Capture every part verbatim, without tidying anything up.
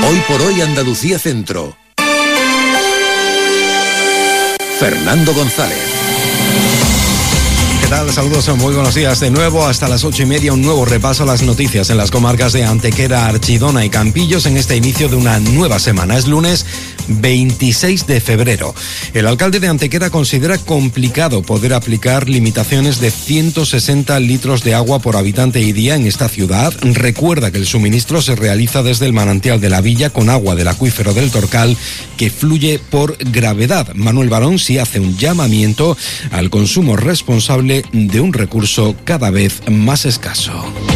Hoy por hoy Andalucía Centro. Fernando González. ¿Qué tal? Saludos, muy buenos días. De nuevo, hasta las ocho y media, un nuevo repaso a las noticias en las comarcas de Antequera, Archidona y Campillos en este inicio de una nueva semana. Es lunes veintiséis de febrero. El alcalde de Antequera considera complicado poder aplicar limitaciones de ciento sesenta litros de agua por habitante y día en esta ciudad. Recuerda que el suministro se realiza desde el manantial de la villa con agua del acuífero del Torcal que fluye por gravedad. Manuel Barón sí hace un llamamiento al consumo responsable de un recurso cada vez más escaso.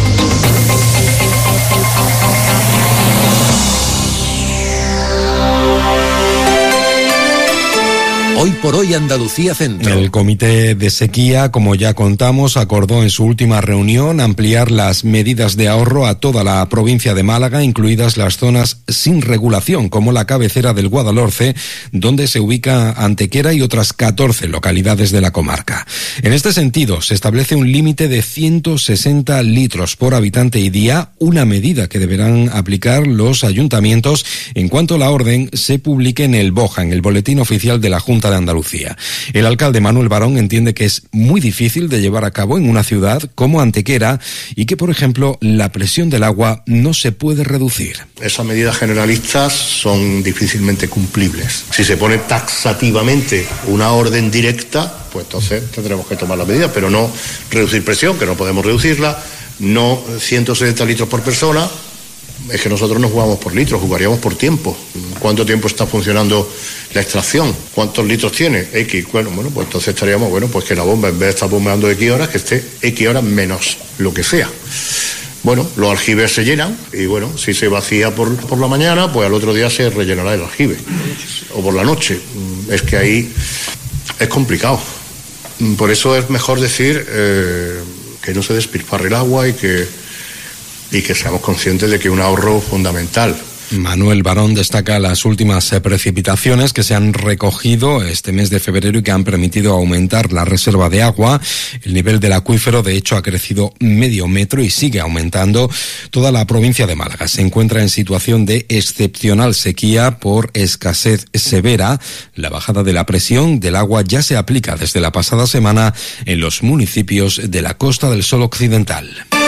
Hoy por hoy Andalucía Centro. El Comité de Sequía, como ya contamos, acordó en su última reunión ampliar las medidas de ahorro a toda la provincia de Málaga, incluidas las zonas sin regulación, como la cabecera del Guadalhorce, donde se ubica Antequera y otras catorce localidades de la comarca. En este sentido, se establece un límite de ciento sesenta litros por habitante y día, una medida que deberán aplicar los ayuntamientos en cuanto la orden se publique en el BOJA, en el Boletín Oficial de la Junta de Andalucía. El alcalde Manuel Barón entiende que es muy difícil de llevar a cabo en una ciudad como Antequera y que, por ejemplo, la presión del agua no se puede reducir. Esas medidas generalistas son difícilmente cumplibles. Si se pone taxativamente una orden directa, pues entonces tendremos que tomar la medida, pero no reducir presión, que no podemos reducirla, no ciento setenta litros por persona. Es que nosotros no jugamos por litros, jugaríamos por tiempo. ¿Cuánto tiempo está funcionando la extracción? ¿Cuántos litros tiene? X. Bueno, bueno, pues entonces estaríamos, bueno, pues que la bomba, en vez de estar bombeando X horas, que esté X horas menos lo que sea. Bueno, los aljibes se llenan y bueno, si se vacía por, por la mañana, pues al otro día se rellenará el aljibe. O por la noche. Es que ahí es complicado. Por eso es mejor decir eh, que no se despilfarre el agua y que y que seamos conscientes de que un ahorro fundamental. Manuel Barón destaca las últimas precipitaciones que se han recogido este mes de febrero y que han permitido aumentar la reserva de agua. El nivel del acuífero, de hecho, ha crecido medio metro y sigue aumentando. Toda la provincia de Málaga se encuentra en situación de excepcional sequía por escasez severa. La bajada de la presión del agua ya se aplica desde la pasada semana en los municipios de la Costa del Sol Occidental.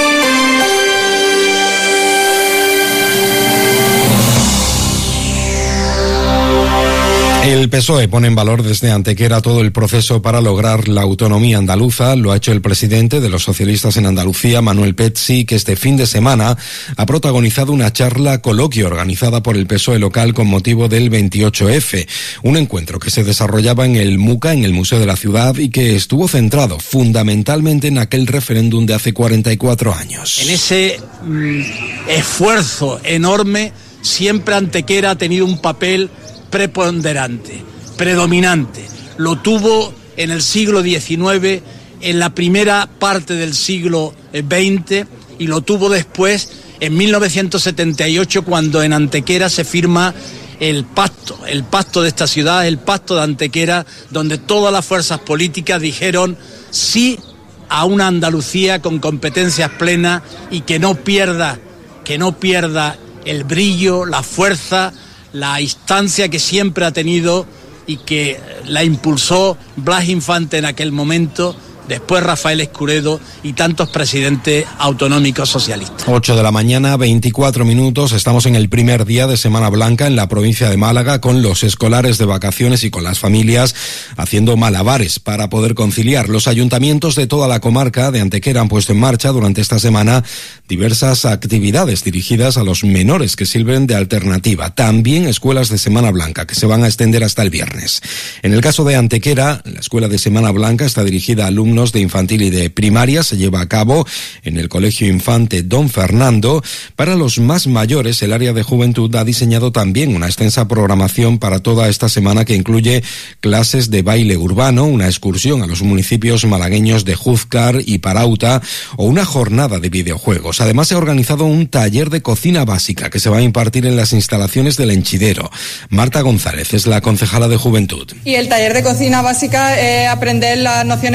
El P S O E pone en valor desde Antequera todo el proceso para lograr la autonomía andaluza. Lo ha hecho el presidente de los socialistas en Andalucía, Manuel Pezzi, que este fin de semana ha protagonizado una charla coloquio organizada por el P S O E local con motivo del veintiocho efe. Un encuentro que se desarrollaba en el MUCA, en el Museo de la Ciudad, y que estuvo centrado fundamentalmente en aquel referéndum de hace cuarenta y cuatro años. En ese mm, esfuerzo enorme, siempre Antequera ha tenido un papel preponderante, predominante. Lo tuvo en el siglo diecinueve, en la primera parte del siglo veinte y lo tuvo después en mil novecientos setenta y ocho, cuando en Antequera se firma el pacto, el pacto de esta ciudad, el pacto de Antequera, donde todas las fuerzas políticas dijeron sí a una Andalucía con competencias plenas y que no pierda, que no pierda el brillo, la fuerza, la instancia que siempre ha tenido y que la impulsó Blas Infante en aquel momento, después Rafael Escuredo y tantos presidentes autonómicos socialistas. ocho de la mañana, veinticuatro minutos. Estamos en el primer día de Semana Blanca en la provincia de Málaga, con los escolares de vacaciones y con las familias haciendo malabares para poder conciliar. Los ayuntamientos de toda la comarca de Antequera han puesto en marcha durante esta semana diversas actividades dirigidas a los menores que sirven de alternativa. También escuelas de Semana Blanca que se van a extender hasta el viernes. En el caso de Antequera, la escuela de Semana Blanca está dirigida a alumnos de infantil y de primaria. Se lleva a cabo en el Colegio Infante Don Fernando. Para los más mayores, el área de juventud ha diseñado también una extensa programación para toda esta semana que incluye clases de baile urbano, una excursión a los municipios malagueños de Júzcar y Parauta o una jornada de videojuegos. Además, se ha organizado un taller de cocina básica que se va a impartir en las instalaciones del Henchidero. Marta González es la concejala de Juventud. Y el taller de cocina básica es aprender las nociones básicas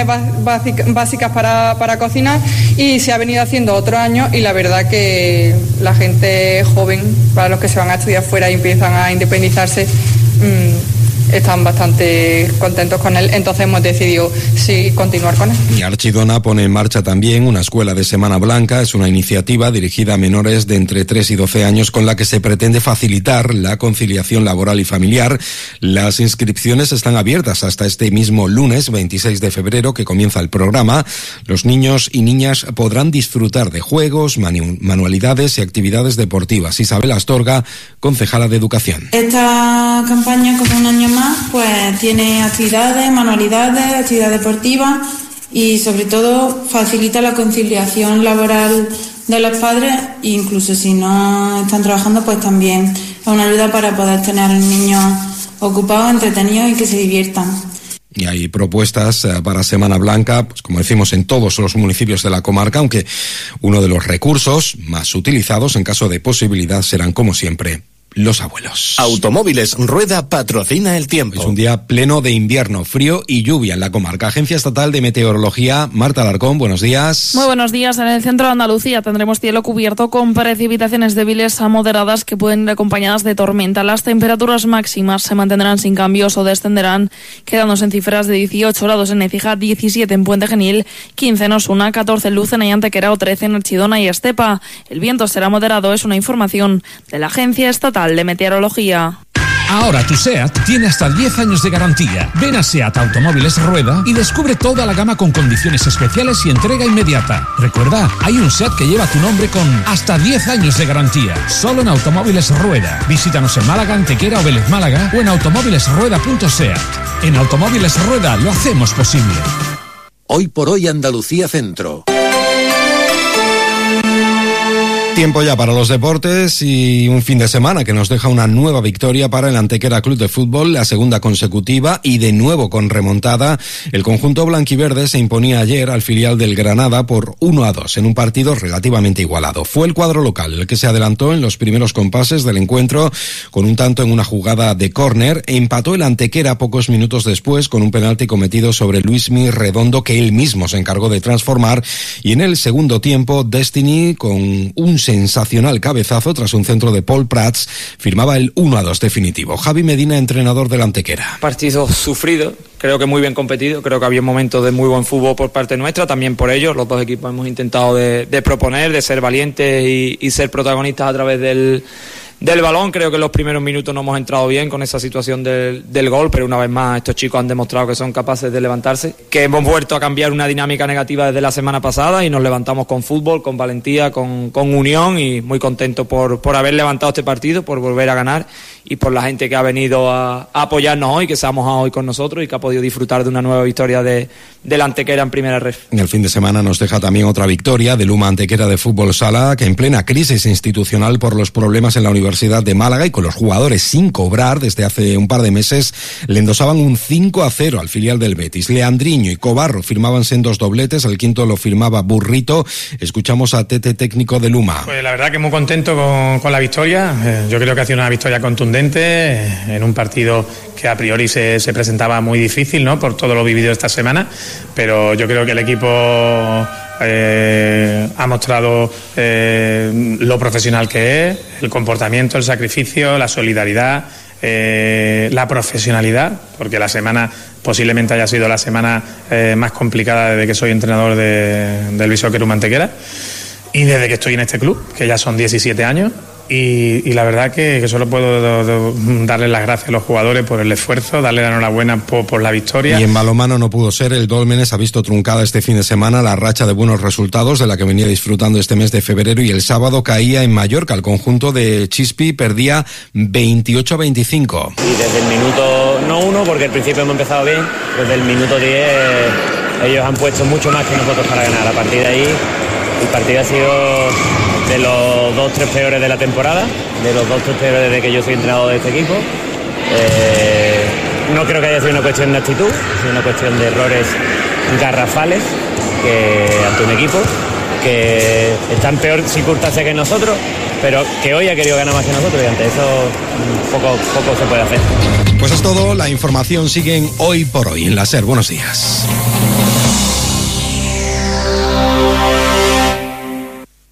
básicas para, para cocinar, y se ha venido haciendo otro año, y la verdad que la gente joven, para los que se van a estudiar fuera y empiezan a independizarse, mmm, están bastante contentos con él, entonces hemos decidido sí continuar con él. Y Archidona pone en marcha también una escuela de Semana Blanca. Es una iniciativa dirigida a menores de entre tres y doce años con la que se pretende facilitar la conciliación laboral y familiar. Las inscripciones están abiertas hasta este mismo lunes veintiséis de febrero, que comienza el programa. Los niños y niñas podrán disfrutar de juegos, manu- manualidades y actividades deportivas. Isabel Astorga, concejala de Educación. Esta campaña, como un año más, pues tiene actividades, manualidades, actividades deportivas y sobre todo facilita la conciliación laboral de los padres, incluso si no están trabajando, pues también es una ayuda para poder tener niños ocupados, entretenidos y que se diviertan. Y hay propuestas para Semana Blanca, pues como decimos, en todos los municipios de la comarca, aunque uno de los recursos más utilizados en caso de posibilidad serán, como siempre, los abuelos. Automóviles Rueda patrocina el tiempo. Es un día pleno de invierno, frío y lluvia en la comarca. Agencia Estatal de Meteorología, Marta Alarcón, buenos días. Muy buenos días. En el centro de Andalucía tendremos cielo cubierto con precipitaciones débiles a moderadas que pueden ir acompañadas de tormenta. Las temperaturas máximas se mantendrán sin cambios o descenderán, quedándose en cifras de dieciocho grados en Écija, diecisiete en Puente Genil, quince en Osuna, catorce en Lucena y Antequera o trece en Archidona y Estepa. El viento será moderado, es una información de la Agencia Estatal de Meteorología. Ahora tu SEAT tiene hasta diez años de garantía. Ven a SEAT Automóviles Rueda y descubre toda la gama con condiciones especiales y entrega inmediata. Recuerda, hay un SEAT que lleva tu nombre con hasta diez años de garantía. Solo en Automóviles Rueda. Visítanos en Málaga, Antequera o Vélez Málaga o en automóviles rueda punto seat. En Automóviles Rueda lo hacemos posible. Hoy por hoy Andalucía Centro. Tiempo ya para los deportes y un fin de semana que nos deja una nueva victoria para el Antequera Club de Fútbol, la segunda consecutiva y de nuevo con remontada. El conjunto blanquiverde se imponía ayer al filial del Granada por uno a dos en un partido relativamente igualado. Fue el cuadro local el que se adelantó en los primeros compases del encuentro con un tanto en una jugada de córner e empató el Antequera pocos minutos después con un penalti cometido sobre Luismi Redondo que él mismo se encargó de transformar, y en el segundo tiempo Destiny, con un sensacional cabezazo tras un centro de Paul Prats, firmaba el uno a dos definitivo. Javi Medina, entrenador del Antequera. Partido sufrido, creo que muy bien competido, creo que había momentos de muy buen fútbol por parte nuestra, también por ellos, los dos equipos hemos intentado de, de proponer, de ser valientes y, y ser protagonistas a través del del balón. Creo que en los primeros minutos no hemos entrado bien con esa situación del, del gol, pero una vez más estos chicos han demostrado que son capaces de levantarse, que hemos vuelto a cambiar una dinámica negativa desde la semana pasada y nos levantamos con fútbol, con valentía, con, con unión, y muy contento por, por haber levantado este partido, por volver a ganar y por la gente que ha venido a, a apoyarnos hoy, que se ha mojado hoy con nosotros y que ha podido disfrutar de una nueva victoria de, de la Antequera en primera red. El fin de semana nos deja también otra victoria del Luma Antequera de Fútbol Sala, que en plena crisis institucional por los problemas en la Universidad de Málaga y con los jugadores sin cobrar desde hace un par de meses, le endosaban un cinco a cero al filial del Betis. Leandriño y Cobarro firmaban sendos dobletes, el quinto lo firmaba Burrito. Escuchamos a Tete, técnico de Luma. Pues la verdad que muy contento con, con la victoria. Eh, yo creo que ha sido una victoria contundente eh, en un partido que a priori se, se presentaba muy difícil, ¿no?, por todo lo vivido esta semana, pero yo creo que el equipo eh, ha mostrado eh, lo profesional que es, el comportamiento, el sacrificio, la solidaridad, eh, la profesionalidad, porque la semana posiblemente haya sido la semana eh, más complicada desde que soy entrenador de, del Bishoquerum Antequera y desde que estoy en este club, que ya son diecisiete años. Y, y la verdad que, que solo puedo do, do, darle las gracias a los jugadores por el esfuerzo, darle la enhorabuena por, por la victoria. Y en balonmano no pudo ser. El Dólmenes ha visto truncada este fin de semana la racha de buenos resultados de la que venía disfrutando este mes de febrero, y el sábado caía en Mallorca. El conjunto de Chispi perdía veintiocho a veinticinco. Y desde el minuto, no uno, porque al principio hemos empezado bien, desde el minuto diez ellos han puesto mucho más que nosotros para ganar. A partir de ahí el partido ha sido de los dos tres peores de la temporada, de los dos tres peores desde que yo soy entrenador de este equipo. Eh, no creo que haya sido una cuestión de actitud, sino una cuestión de errores garrafales que ante un equipo que está en peor circunstancia que nosotros, pero que hoy ha querido ganar más que nosotros, y ante eso poco, poco se puede hacer. Pues es todo, la información sigue en Hoy por Hoy en la SER. Buenos días.